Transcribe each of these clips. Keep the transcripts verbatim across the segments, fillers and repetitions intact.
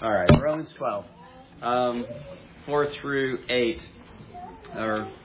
All right, Romans twelve, um, four through eight. Or, uh,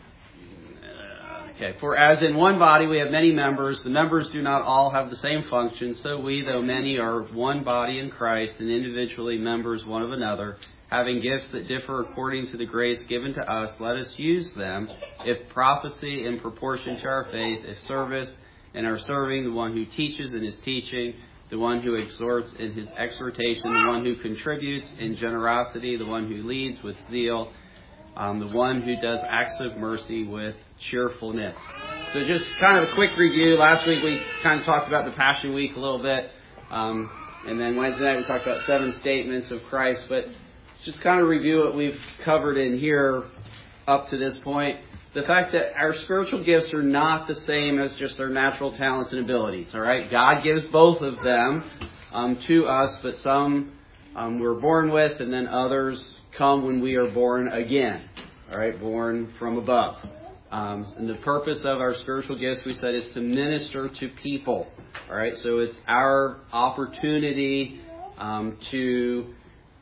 okay, for as in one body we have many members, the members do not all have the same function, so we, though many, are one body in Christ and individually members one of another. Having gifts that differ according to the grace given to us, let us use them. If prophecy, in proportion to our faith. If service, in our serving. The one who teaches in his teaching. The one who exhorts in his exhortation. The one who contributes in generosity. The one who leads with zeal. Um, the one who does acts of mercy with cheerfulness. So just kind of a quick review. Last week we kind of talked about the Passion Week a little bit. Um, and then Wednesday night we talked about seven statements of Christ. But just kind of review what we've covered in here up to this point. The fact that our spiritual gifts are not the same as just our natural talents and abilities. All right, God gives both of them um, to us, but some um, we're born with, and then others come when we are born again. All right, born from above. Um, and the purpose of our spiritual gifts, we said, is to minister to people. All right, so it's our opportunity um, to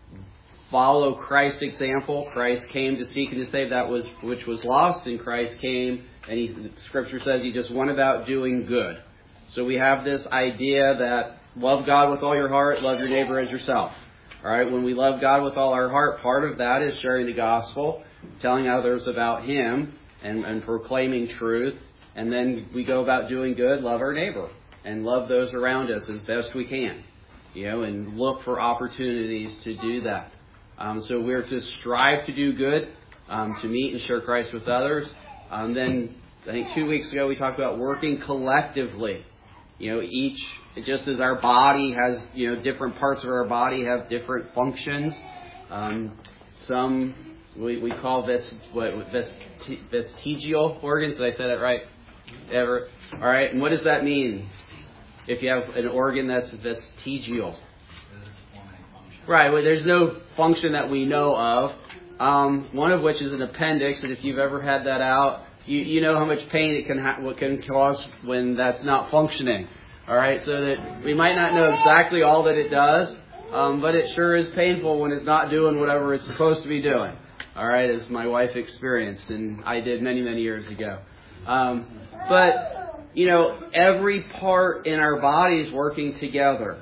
follow Christ's example. Christ came to seek and to save that was which was lost, and Christ came, and he, the Scripture says he just went about doing good. So we have this idea that love God with all your heart, love your neighbor as yourself. All right, when we love God with all our heart, part of that is sharing the gospel, telling others about Him, and, and proclaiming truth. And then we go about doing good, love our neighbor, and love those around us as best we can, you know, and look for opportunities to do that. Um, so we're to strive to do good, um, to meet and share Christ with others. Um, then I think two weeks ago we talked about working collectively. You know, each, just as our body has, you know, different parts of our body have different functions. Um, some we, we call this what vest, vestigial organs. Did I say that right? Ever? All right. And what does that mean? If you have an organ that's vestigial. Right, well, there's no function that we know of, um, one of which is an appendix, and if you've ever had that out, you, you know how much pain it can ha- what can cause when that's not functioning. All right, so that we might not know exactly all that it does, um, but it sure is painful when it's not doing whatever it's supposed to be doing. All right, as my wife experienced, and I did many, many years ago. Um, but, you know, every part in our body is working together.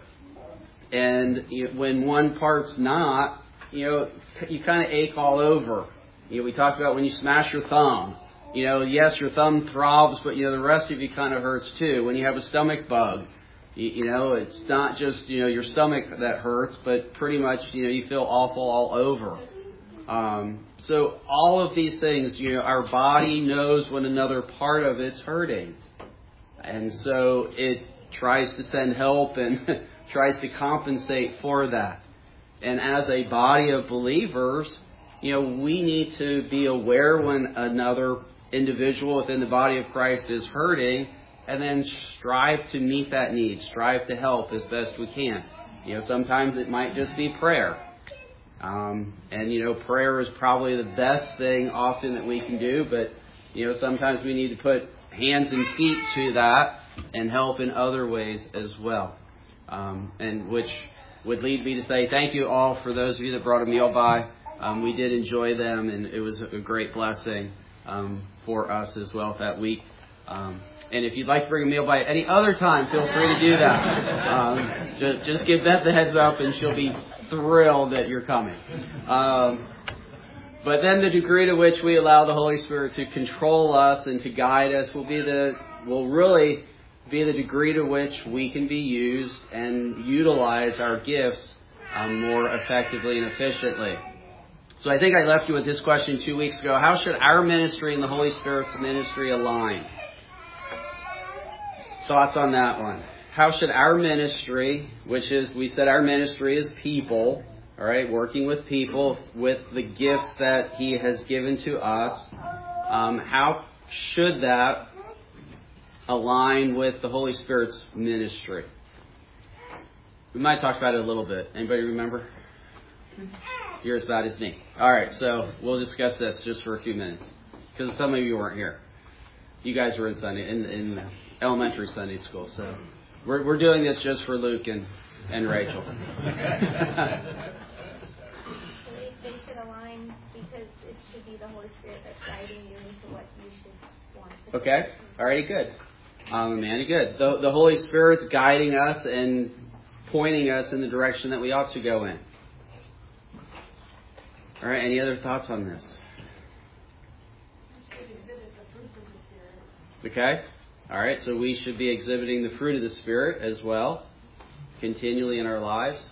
And you know, when one part's not, you know, you kind of ache all over. You know, we talked about when you smash your thumb. You know, yes, your thumb throbs, but, you know, the rest of you kind of hurts too. When you have a stomach bug, you, you know, it's not just, you know, your stomach that hurts, but pretty much, you know, you feel awful all over. Um, so all of these things, you know, our body knows when another part of it's hurting. And so it tries to send help and tries to compensate for that. And as a body of believers, you know, we need to be aware when another individual within the body of Christ is hurting, and then strive to meet that need, strive to help as best we can. You know, sometimes it might just be prayer. Um, and, you know, prayer is probably the best thing often that we can do, but, you know, sometimes we need to put hands and feet to that and help in other ways as well. Um, and which would lead me to say thank you all for those of you that brought a meal by. Um, we did enjoy them, and it was a great blessing um, for us as well that week. Um, and if you'd like to bring a meal by at any other time, feel free to do that. Um, just, just give Beth the heads up, and she'll be thrilled that you're coming. Um, but then the degree to which we allow the Holy Spirit to control us and to guide us will be the will really. be the degree to which we can be used and utilize our gifts um, more effectively and efficiently. So I think I left you with this question two weeks ago. How should our ministry and the Holy Spirit's ministry align? Thoughts on that one? How should our ministry, which is, we said our ministry is people, all right, working with people with the gifts that He has given to us, um, how should that align with the Holy Spirit's ministry? We might talk about it a little bit. Anybody remember? You're as bad as me. All right, so we'll discuss this just for a few minutes because some of you weren't here. You guys were in Sunday in, in elementary Sunday school, so we're we're doing this just for Luke and and Rachel. be the Holy Spirit that's guiding you into what you should want to do. Okay. Alrighty, good. Um, Amanda, good. The, the Holy Spirit's guiding us and pointing us in the direction that we ought to go in. All right, any other thoughts on this? Okay. All right, so we should be exhibiting the fruit of the Spirit as well, continually in our lives.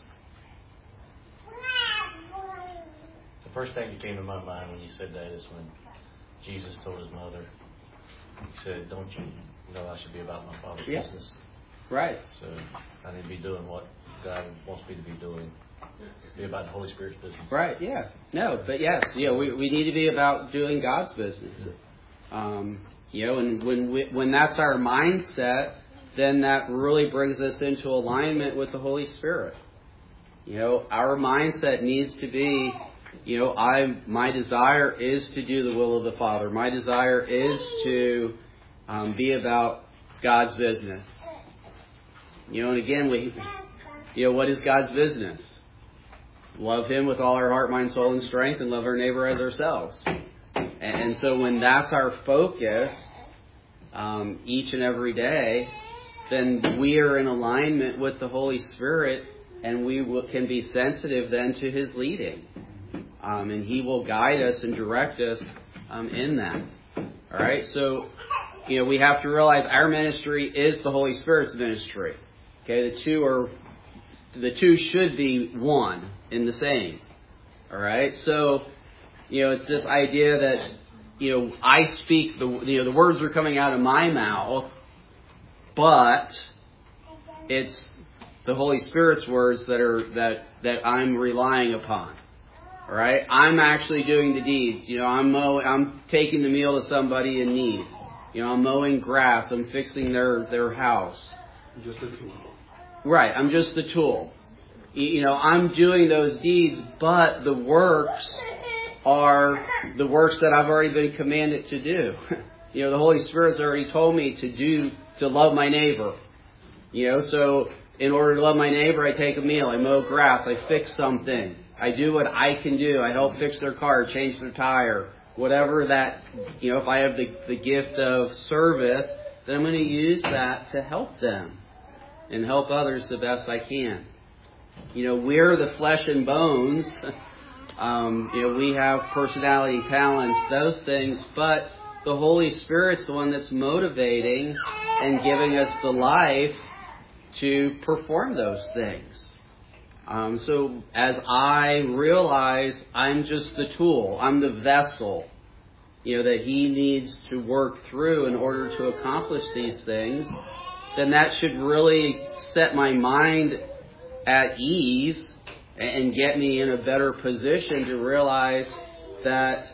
The first thing that came to my mind when you said that is when Jesus told his mother, he said, don't you know I should be about my Father's Yeah. business? Right. So I need to be doing what God wants me to be doing. Be about the Holy Spirit's business. Right, yeah. No, but yes, yeah, we, we need to be about doing God's business. Um, you know, and when we, when that's our mindset, then that really brings us into alignment with the Holy Spirit. You know, our mindset needs to be, you know, I my desire is to do the will of the Father. My desire is to um, be about God's business. You know, and again, we, you know, what is God's business? Love Him with all our heart, mind, soul, and strength, and love our neighbor as ourselves. And so when that's our focus um, each and every day, then we are in alignment with the Holy Spirit, and we will, can be sensitive then to His leading. Um, and He will guide us and direct us um, in that. All right? So, you know, we have to realize our ministry is the Holy Spirit's ministry. Okay? The two are, the two should be one in the same. All right? So, you know, it's this idea that, you know, I speak, the you know, the words are coming out of my mouth, but it's the Holy Spirit's words that are that that I'm relying upon. All right, I'm actually doing the deeds. You know, I'm mow, I'm taking the meal to somebody in need. You know, I'm mowing grass. I'm fixing their their house. Just a tool. Right, I'm just the tool. You know, I'm doing those deeds, but the works are the works that I've already been commanded to do. You know, the Holy Spirit's already told me to do, to love my neighbor. You know, so in order to love my neighbor, I take a meal, I mow grass, I fix something. I do what I can do. I help fix their car, change their tire, whatever that, you know, if I have the, the gift of service, then I'm going to use that to help them and help others the best I can. You know, we're the flesh and bones. Um, you know, we have personality, talents, those things, but the Holy Spirit's the one that's motivating and giving us the life to perform those things. Um, so as I realize I'm just the tool, I'm the vessel, you know, that He needs to work through in order to accomplish these things, then that should really set my mind at ease and get me in a better position to realize that,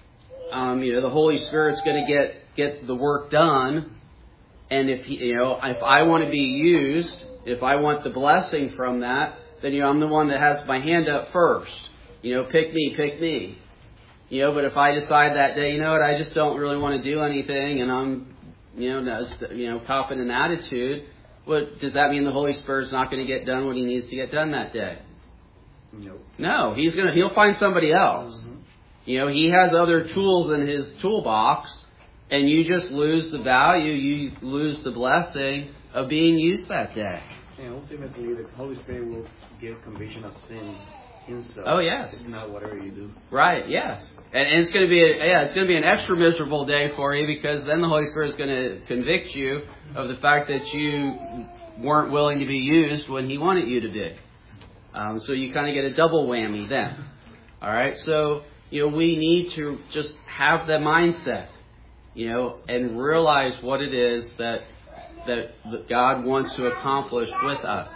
um, you know, the Holy Spirit's going to get get the work done, and if he, you know, if I want to be used, if I want the blessing from that, then you know I'm the one that has my hand up first. You know, pick me, pick me. You know, but if I decide that day, you know what, I just don't really want to do anything, and I'm, you know, you know, copping an attitude. What does that mean? The Holy Spirit's not going to get done what He needs to get done that day? Nope. No, he's gonna. He'll find somebody else. Mm-hmm. You know, He has other tools in His toolbox, and you just lose the value. You lose the blessing of being used that day. And ultimately, the Holy Spirit will give conviction of sin Himself. Oh yes. It's not whatever you do. Right. Yes. And, and it's going to be a, yeah, it's going to be an extra miserable day for you, because then the Holy Spirit is going to convict you of the fact that you weren't willing to be used when He wanted you to be. Um, so you kind of get a double whammy then. All right. So, you know, we need to just have the mindset, you know, and realize what it is that that God wants to accomplish with us.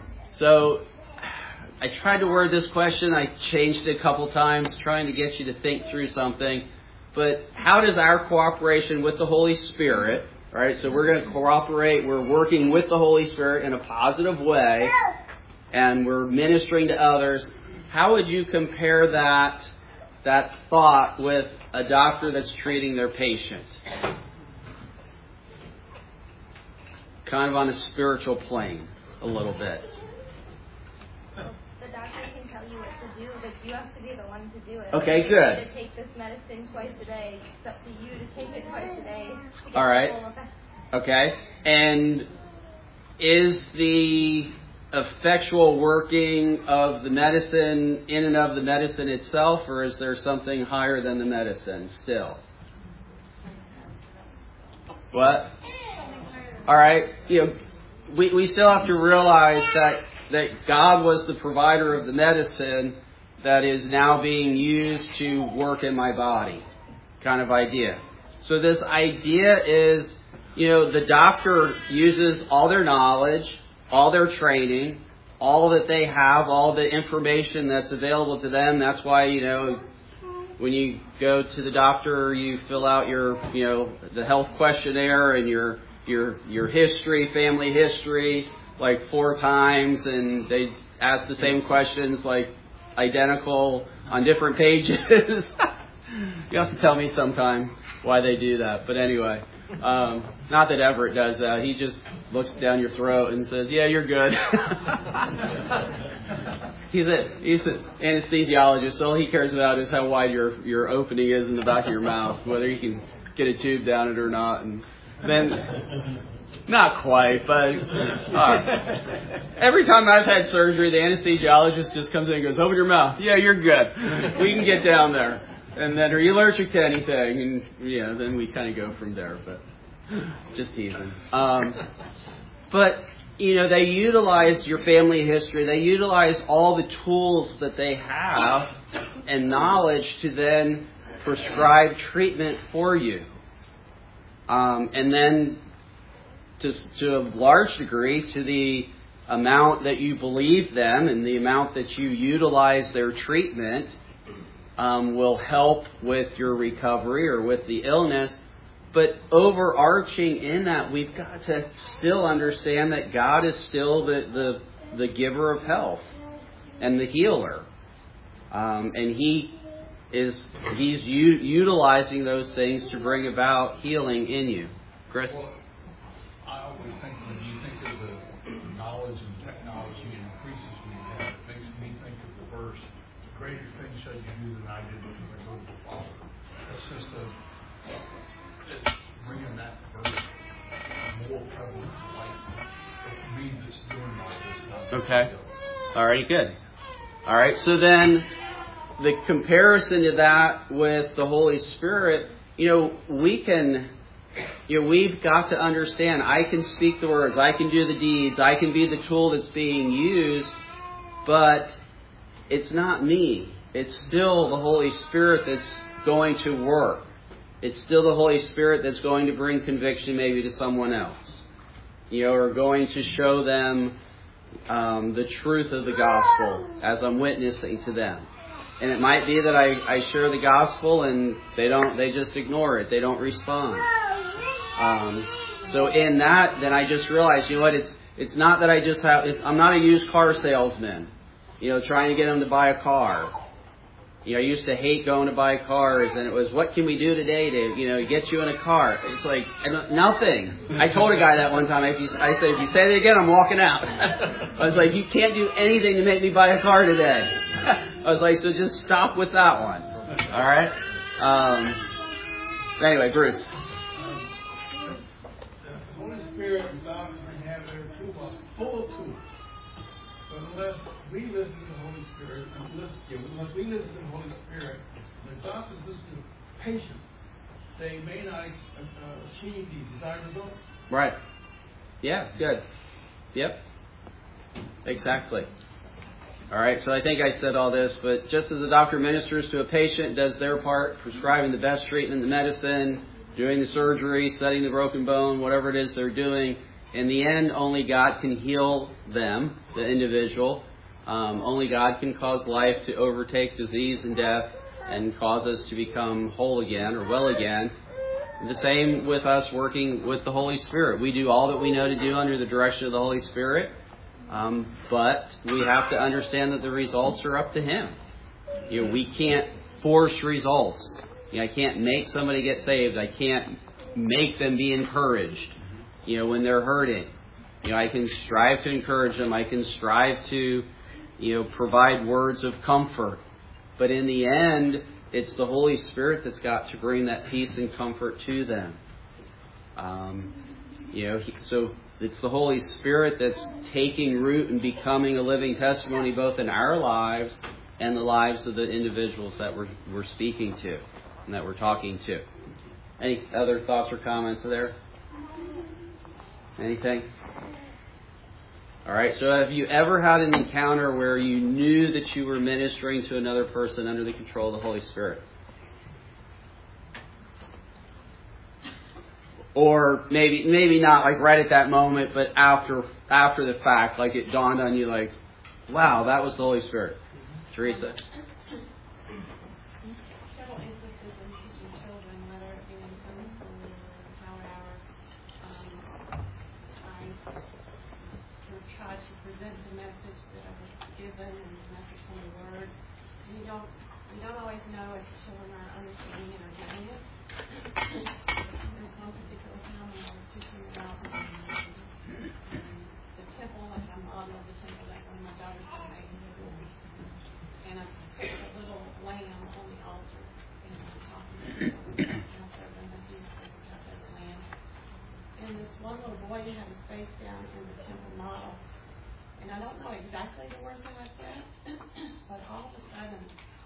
So I tried to word this question. I changed it a couple times, trying to get you to think through something. But how does our cooperation with the Holy Spirit, right? So we're going to cooperate. We're working with the Holy Spirit in a positive way, and we're ministering to others. How would you compare that that thought with a doctor that's treating their patient? Kind of on a spiritual plane, a little bit. The doctor can tell you what to do, but you have to be the one to do it. Okay, you good. need to take this medicine twice a day. It's up to you to take it twice a day. to get All right. the full effect. Okay. And is the effectual working of the medicine in and of the medicine itself, or is there something higher than the medicine still? What? All right. You know, we, we still have to realize that, that God was the provider of the medicine that is now being used to work in my body, kind of idea. So this idea is, you know, the doctor uses all their knowledge, all their training, all that they have, all the information that's available to them. That's why, you know, when you go to the doctor, you fill out your, you know, the health questionnaire and your your your history, family history, like four times, and they ask the same questions, like identical on different pages. You have to tell me sometime why they do that. But anyway, um, not that Everett does that. He just looks down your throat and says, "Yeah, you're good." He's a he's an anesthesiologist, so all he cares about is how wide your your opening is in the back of your mouth, whether you can get a tube down it or not. And then, not quite, but uh, every time I've had surgery, the anesthesiologist just comes in and goes, "Open your mouth." "Yeah, you're good. We can get down there." And then, "Are you allergic to anything?" And yeah, then we kind of go from there. But just teasing. Um, but. You know, they utilize your family history. They utilize all the tools that they have and knowledge to then prescribe treatment for you. Um, and then, to, to a large degree, to the amount that you believe them and the amount that you utilize their treatment um, will help with your recovery or with the illness. But overarching in that, we've got to still understand that God is still the, the, the giver of health and the healer. Um, and He is He's u- utilizing those things to bring about healing in you. Chris? Well, I always think when you think of the knowledge and technology increases we have, it makes me think of the verse, "The greater things shall you do than I did because I go to the Father." That's just a... It's bringing that verse more prevalent to life. It's me that's doing all this. Not Okay. All right, good. All right, so then the comparison to that with the Holy Spirit, you know, we can, you know, we've got to understand, I can speak the words, I can do the deeds, I can be the tool that's being used, but it's not me. It's still the Holy Spirit that's going to work. It's still the Holy Spirit that's going to bring conviction maybe to someone else, you know, or going to show them um, the truth of the gospel as I'm witnessing to them. And it might be that I, I share the gospel and they don't, they just ignore it. They don't respond. Um, so in that, then I just realize, you know what, it's it's not that I just have, it's, I'm not a used car salesman, you know, trying to get them to buy a car. You know, I used to hate going to buy cars, and it was, what can we do today to, you know, get you in a car? It's like, I don't, nothing. I told a guy that one time, if you, I said, if you say it again, I'm walking out. I was like, you can't do anything to make me buy a car today. I was like, so just stop with that one. All right? Um, anyway, Bruce. The Holy Spirit and God can have their toolbox full of tools. But unless we listen to the Holy Spirit, unless, yeah, unless we listen to the Holy Spirit, the doctors listen to the patient, they may not uh, achieve the desired results. Right. Yeah, good. Yep. Exactly. All right, so I think I said all this, but just as the doctor ministers to a patient, does their part, prescribing the best treatment, the medicine, doing the surgery, setting the broken bone, whatever it is they're doing, in the end, only God can heal them, the individual. Um, only God can cause life to overtake disease and death and cause us to become whole again or well again. And the same with us working with the Holy Spirit. We do all that we know to do under the direction of the Holy Spirit, um, but we have to understand that the results are up to Him. You know, we can't force results. You know, I can't make somebody get saved. I can't make them be encouraged. You know, when they're hurting, you know, I can strive to encourage them. I can strive to, you know, provide words of comfort. But in the end, it's the Holy Spirit that's got to bring that peace and comfort to them. Um, you know, he, so it's the Holy Spirit that's taking root and becoming a living testimony both in our lives and the lives of the individuals that we're, we're speaking to and that we're talking to. Any other thoughts or comments there? Anything? All right, so have you ever had an encounter where you knew that you were ministering to another person under the control of the Holy Spirit? Or maybe maybe not like right at that moment, but after after the fact, like it dawned on you like, wow, that was the Holy Spirit. Teresa. Several instances in teaching children, whether it be in Sunday school or power hour, um, I sort of try to present the message that I was given and the message from the Word. And you don't you don't always know if the children are understanding it or getting it. There's one particular time when I was teaching about um, the temple, like a model of the temple that one of my daughters had made in the room. And I put a little lamb on the altar, and I was talking to them, and I showed them that Jesus was the Passover lamb. And this one little boy had his face down in the temple model. And I don't know exactly the words that I said, but all of a sudden,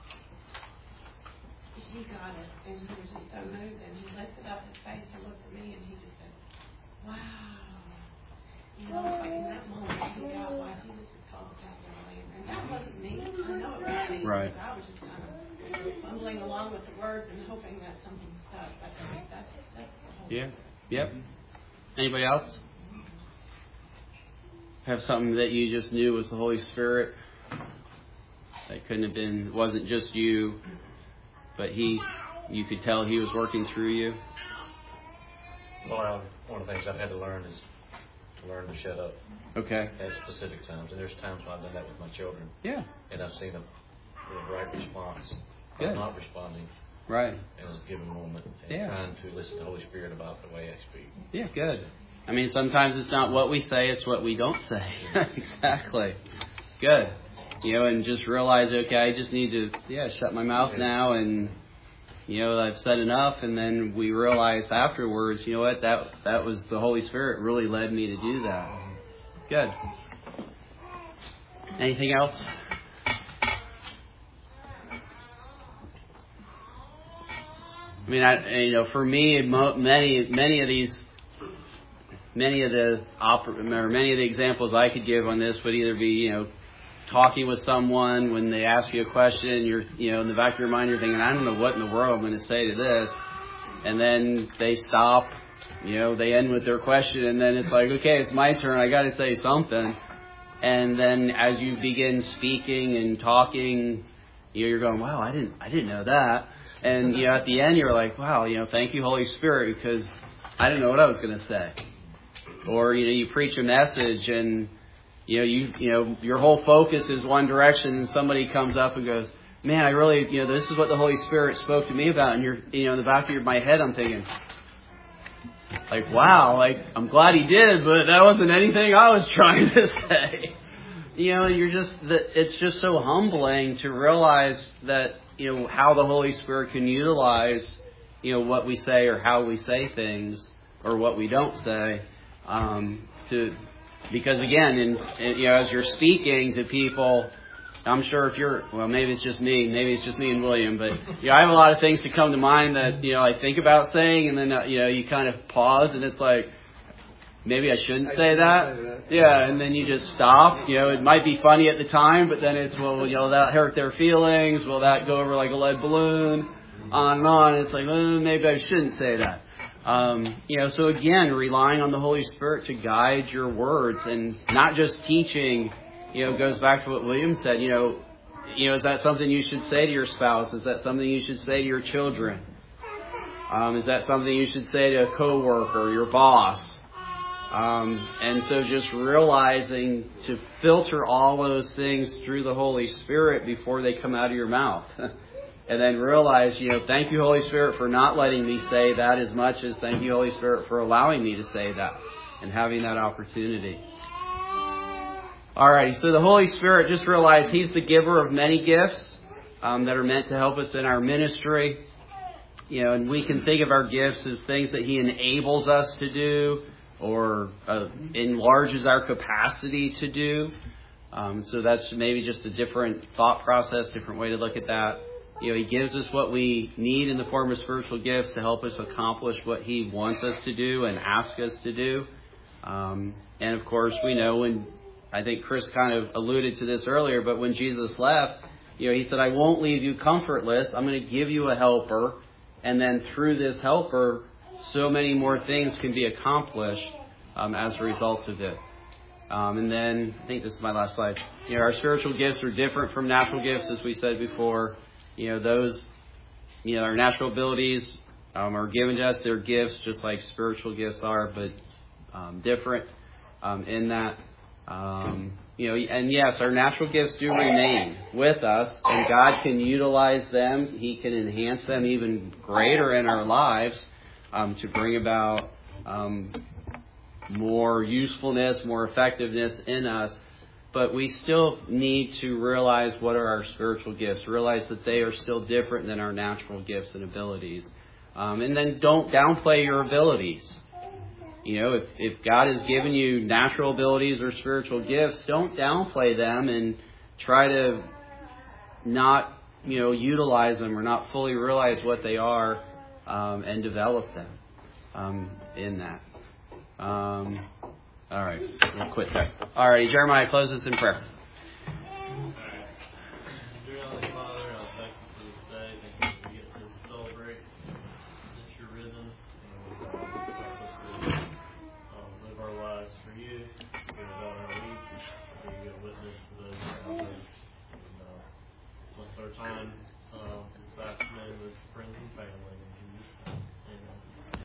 he got it, and he was just so moved, and he lifted up his face and looked at me, and he just said, wow. You know, it's like in that moment, he got why Jesus is called the Passover lamb. And that wasn't me. I know it wasn't me. Right. I was just kind of fumbling along with the words and hoping that something stuck. But that's, that's the whole Yeah. Yep. Anybody else? Have something that you just knew was the Holy Spirit? That couldn't have been, wasn't just you, but He, you could tell He was working through you? Well, one of the things I've had to learn is to learn to shut up Okay. at specific times. And there's times when I've done that with my children. Yeah. And I've seen a, a right response. Good. I'm not responding Right. in a given moment. And Yeah. trying to listen to the Holy Spirit about the way I speak. Yeah, good. I mean, sometimes it's not what we say, it's what we don't say. Exactly. Good. You know, and just realize, okay, I just need to, yeah, shut my mouth now, and, you know, I've said enough, and then we realize afterwards, you know what, that that was the Holy Spirit really led me to do that. Good. Anything else? I mean, I, you know, for me, mo- many many of these, many of the oper- or many of the examples I could give on this would either be, you know, talking with someone when they ask you a question, you're, you know, in the back of your mind, you're thinking, I don't know what in the world I'm going to say to this, and then they stop, you know, they end with their question, and then it's like, okay, it's my turn, I got to say something, and then as you begin speaking and talking, you know, you're going, wow, I didn't, I didn't know that. And, you know, at the end, you're like, wow, you know, thank you, Holy Spirit, because I didn't know what I was going to say. Or, you know, you preach a message and, you know, you you know, your whole focus is one direction, and somebody comes up and goes, man, I really, you know, this is what the Holy Spirit spoke to me about. And you're, you know, in the back of your, my head, I'm thinking, like, wow, like, I'm glad he did, but that wasn't anything I was trying to say. You know, you're just, it's just so humbling to realize that, you know, how the Holy Spirit can utilize, you know, what we say or how we say things or what we don't say, um, to, because again, in, in, you know, as you're speaking to people, I'm sure if you're, well, maybe it's just me, maybe it's just me and William, but, you know, I have a lot of things to come to mind that, you know, I think about saying, and then, uh, you know, you kind of pause, and it's like, maybe I shouldn't I say shouldn't that. say that. Yeah, and then you just stop. You know, it might be funny at the time, but then it's, well, you know, that hurt their feelings? Will that go over like a lead balloon? On and on. It's like, well, maybe I shouldn't say that. Um, you know, so again, relying on the Holy Spirit to guide your words, and not just teaching, you know, goes back to what William said, you know, you know, is that something you should say to your spouse? Is that something you should say to your children? Um, is that something you should say to a coworker or your boss? Um, and so just realizing to filter all those things through the Holy Spirit before they come out of your mouth. And then realize, you know, thank you, Holy Spirit, for not letting me say that as much as thank you, Holy Spirit, for allowing me to say that and having that opportunity. Alrighty, so the Holy Spirit, just realize He's the giver of many gifts um, that are meant to help us in our ministry. You know, and we can think of our gifts as things that He enables us to do or uh, enlarges our capacity to do. Um, so that's maybe just a different thought process, different way to look at that. You know, He gives us what we need in the form of spiritual gifts to help us accomplish what He wants us to do and ask us to do. Um, and of course, we know when, I think Chris kind of alluded to this earlier, but when Jesus left, you know, He said, I won't leave you comfortless. I'm going to give you a helper. And then through this helper, so many more things can be accomplished um, as a result of it. Um, and then, I think this is my last slide. You know, our spiritual gifts are different from natural gifts, as we said before. You know, those, you know, our natural abilities um, are given to us. They're gifts, just like spiritual gifts are, but um, different um, in that. Um, you know, and yes, our natural gifts do remain with us, and God can utilize them. He can enhance them even greater in our lives um, to bring about um, more usefulness, more effectiveness in us. But we still need to realize what are our spiritual gifts, realize that they are still different than our natural gifts and abilities. Um, and then don't downplay your abilities. You know, if, if God has given you natural abilities or spiritual gifts, don't downplay them and try to not, you know, utilize them or not fully realize what they are um, and develop them um, in that. Um, all right, we'll quit there. All right, Jeremiah, close us in prayer. Time uh, this afternoon.